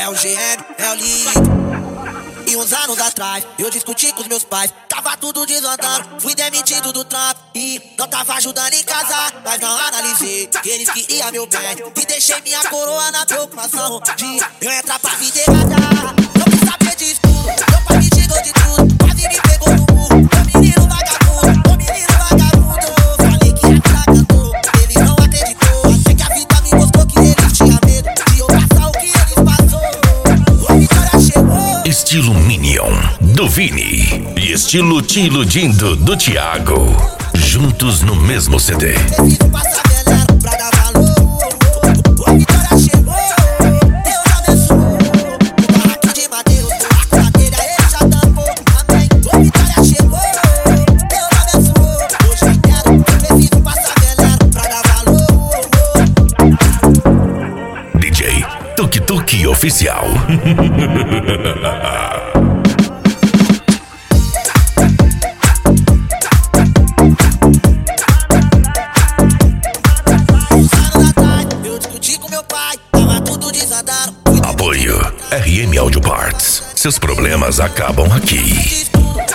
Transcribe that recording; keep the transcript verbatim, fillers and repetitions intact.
É o G M, é o Lito. E uns anos atrás, eu discuti com os meus pais. Tava tudo desandando, fui demitido do trampo. E não tava ajudando em casa, mas não analisei que eles queriam meu bem. E deixei minha coroa na preocupação de eu entrar pra vida errada. Não quis saber disso tudo, meu pai me tirou de tudo. Quase me pegou no burro, ô menino vagabundo, ô menino vagabundo. Falei que ia virar cantor, eles não acreditou. Achei que a vida me mostrou que eles tinham medo de eu passar o que eles passou. A vitória chegou. Estilo Minion, do Vini. E estilo Te Iludindo, do Thiago. Juntos no mesmo C D. Preciso passar veneno pra dar valor. A vitória chegou, Deus abençoou. O barraco de Mateus, a cadeira ele já tampou. Amém. A vitória chegou, Deus abençoou. Hoje eu quero, preciso passar veneno pra dar valor. D J Tuk Tuk Oficial. Apoio R M Audio Parts. Seus problemas acabam aqui.